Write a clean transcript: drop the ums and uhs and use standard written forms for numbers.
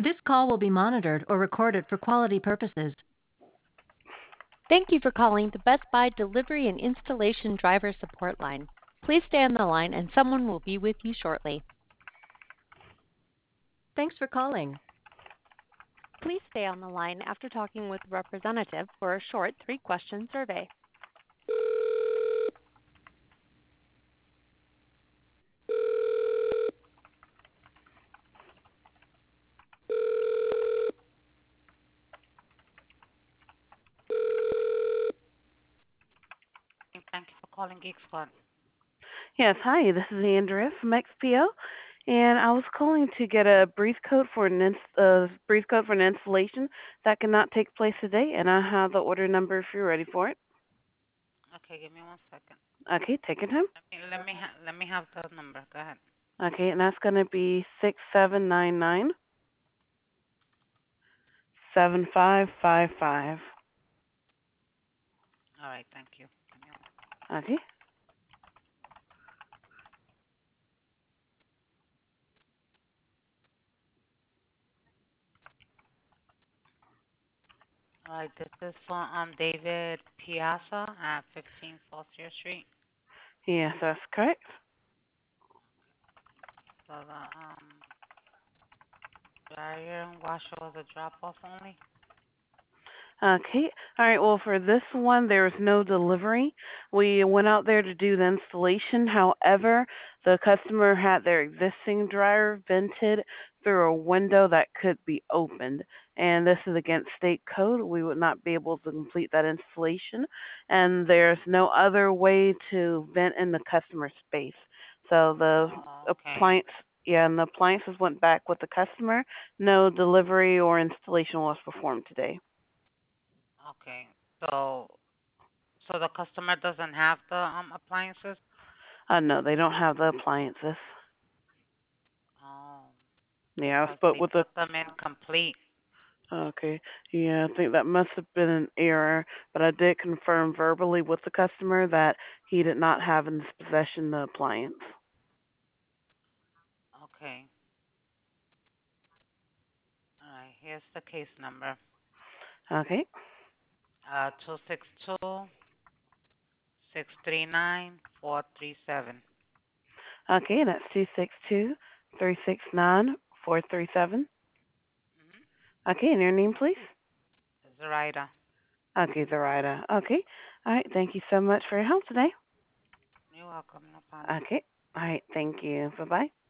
This call will be monitored or recorded for quality purposes. Thank you for calling the Best Buy Delivery and Installation Driver Support Line. Please stay on the line and someone will be with you shortly. Thanks for calling. Please stay on the line after talking with a representative for a short 3-question survey. Thank you for calling Geek Squad. Yes, hi, this is Andrea from XPO, and I was calling to get a brief code for an installation that cannot take place today, and I have the order number if you're ready for it. Okay, give me 1 second. Okay, take your time. Let me have the number. Go ahead. Okay, and that's going to be 6799-7555. All right, thank you. Give me 1 second. Okay. All right, this is for David Piazza at 15 Foster Street. Yes, that's correct. So the dryer and washer was a drop-off only. Okay. All right. Well, for this one, there was no delivery. We went out there to do the installation. However, the customer had their existing dryer vented through a window that could be opened. And this is against state code. We would not be able to complete that installation. And there's no other way to vent in the customer space. So the Okay. and the appliances went back with the customer. No delivery or installation was performed today. Okay. So the customer doesn't have the appliances? No, they don't have the appliances. Oh, Yeah, I because spoke they with the. put them in complete. Okay, yeah, I think that must have been an error, but I did confirm verbally with the customer that he did not have in his possession the appliance. Okay. All right, here's the case number. Okay. 262-639-437. Okay, that's 262-369-437. Okay, and your name, please? Zoraida. Okay, Zoraida. Okay. All right, thank you so much for your help today. You're welcome. No problem. Okay. All right, thank you. Bye-bye.